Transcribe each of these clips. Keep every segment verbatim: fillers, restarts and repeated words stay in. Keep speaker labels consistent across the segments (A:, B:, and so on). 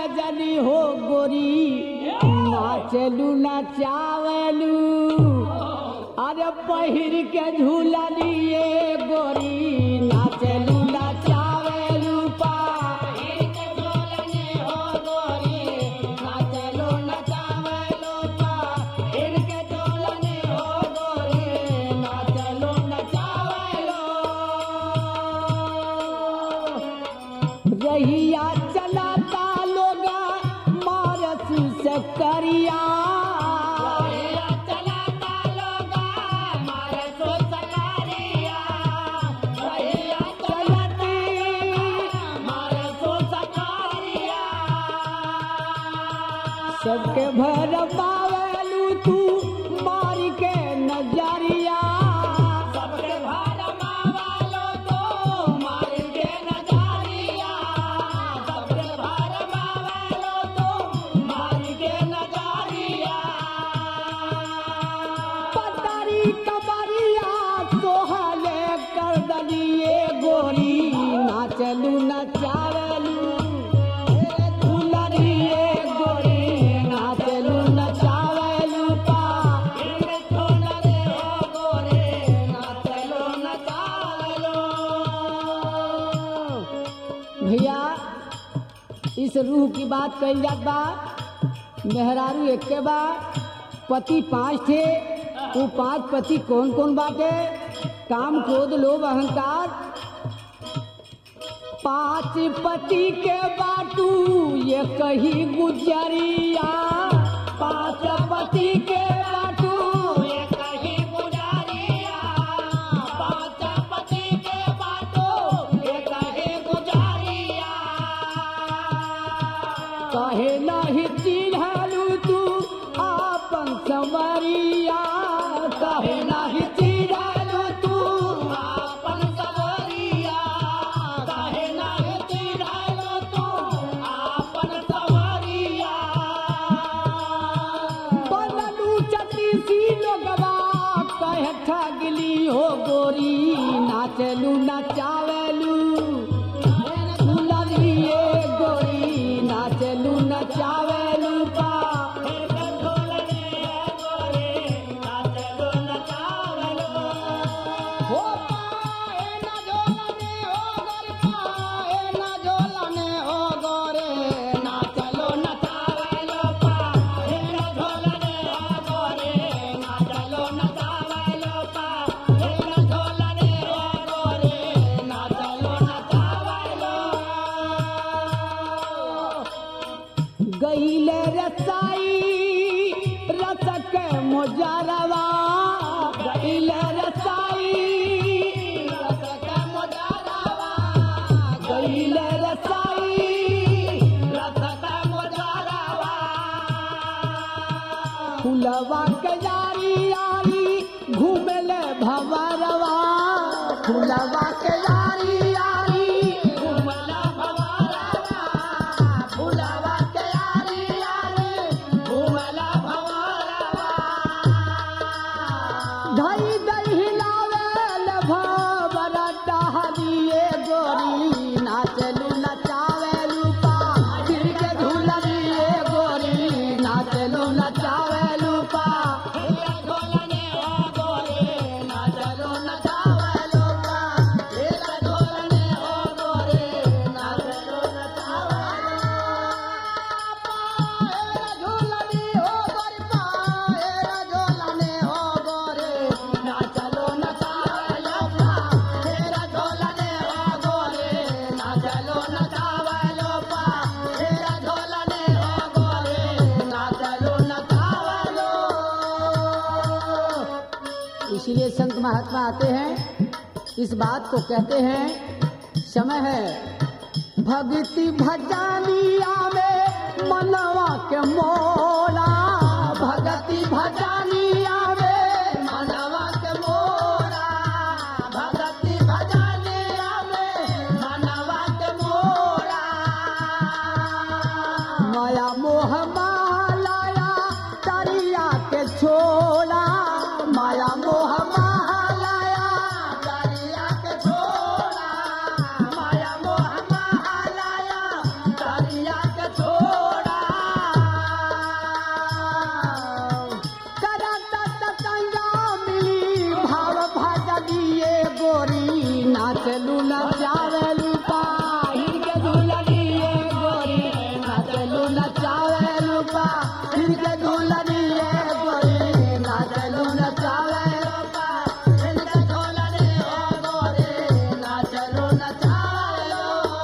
A: जनी हो गोरी नाचलू नचावलू अरे पहिर के झूलनिए गोरी नाचलू नचावलू पहिर के झूलने हो गोरी नाचलू नचावलू पहिर के झूलने हो गोरी नाचलू नचावलू रहिया चलाता लोगा मारस से करिया सबके भर पावलू तू मार के नजरिया सबके भर पावलू तू मार के नजरिया सबके भर पावलू तू मार के नजरिया पतारी कबरिया सोहले कर दलिए गोरी नाचलू नचावलू भैया इस रूह की बात कही जात बा मेहरारू एक के बा पति पांच थे वो पांच पति कौन कौन बाटे काम क्रोध लोभ अहंकार पांच पति के बाटू ये कही गुजरिया पांच पति के बाटू ये कही गुजरिया पांच पति के बाटू ये कही गुजरिया कहे नहीं चिन्हलू तू आपन संवरिया कहे नहीं चिन्हलू तू आपन संवरिया कहे नहीं चिन्हलू तू आपन संवरिया बनलू चतीसी लोगवा कहे ठगली हो गोरी नाचलू नचावलू झूलनिए गोरी नाचलू नचावलू पा हो पाए न झोलने हो गोरी पाए न झोलने हो गोरे नाचलो नचावलो पाए न झोलने हो गोरे नाचलो नचावलो पाए न झोलने हो गोरे नाचलो नचावलो गईले रसाई रसक मोजरवा गईले रसाई रसक मोजरवा गईले रसाई रसक मोजरवा फुलवा के यारी यारी घूमेले भंवरवा फुलवा के यारी यारी घूमेले भंवरवा फुलवा के यारी यारी घूमेले भंवरवा धई दई हिलावेल भंवर टहलिए गोरी नाचलू नचावेलू पा फिर के झूलनिए गोरी नाचलू नचावेलू पा झोलने हो गोरी नाचलू नचावेलू पा फिर झोलने हो गोरी नाचलू नचावेलू झूलनी हो गोरी पाए झोलने हो गोरी नाचलो नचावेलू पा फिर झोलने हो गोरी नाचलो नचावेलू पा फिर झोलने हो गोरी नाचलो नचावेलू। इसलिए संत महात्मा आते हैं इस बात को कहते हैं समय है भक्ति भजनिया में मनवा के मोला भक्ति भजनिया में मनवा के मोला भक्ति भजनिया में मनवा के मोला माया मोह मालाया तरिया के छोला माया मोह मालाया तरिया के छोला माया मोह मालाया तरिया के छोला हिनके झूलनी ये गोरी नाचलू नचावे लोका हिनके झूलनी ये गोरी नाचलू नचावे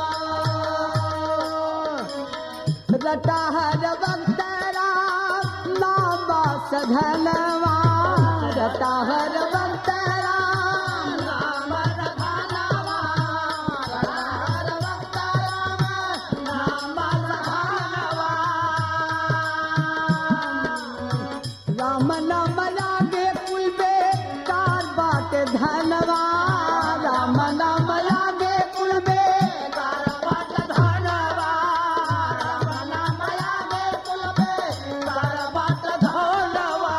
A: रटा हर वक्त राम नाम सधनवा रटा हर वक्त राम नाम सधनवा रटा हर वक्त राम नाम सधनवा राम नाम लागे कुल बेकार बाटे धनवा राम नाम लागे कुल बेकार बाटे धनवा राम नाम लागे कुल बेकार बाटे धनवा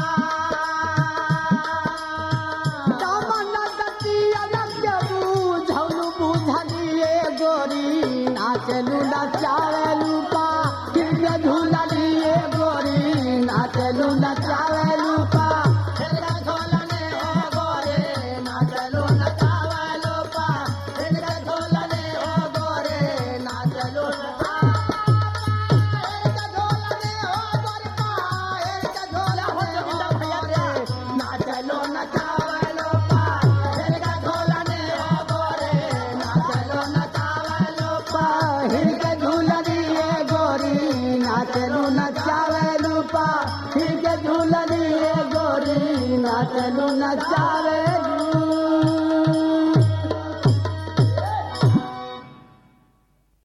A: राम नगती अलग बूझलू बूझलिए गोरी नाचलू नचावेलू का हिरके झूललिए गोरी नाचलू नचावेलू का हिरके झूलने हो गोरी नाचलू नचावेलू का हिरके झूलने हो गोरी नाचलू हिरके झूलने हो गोरी का हिरके झूलने हो गोरी नाचलू नचावेलू का हिरके झूलने हो गोरी नाचलू नचावेलू का हिरके झूलनिए गोरी नाचलू नचावेलू का हिरके झूलनिए गोरी नाचलू नचावे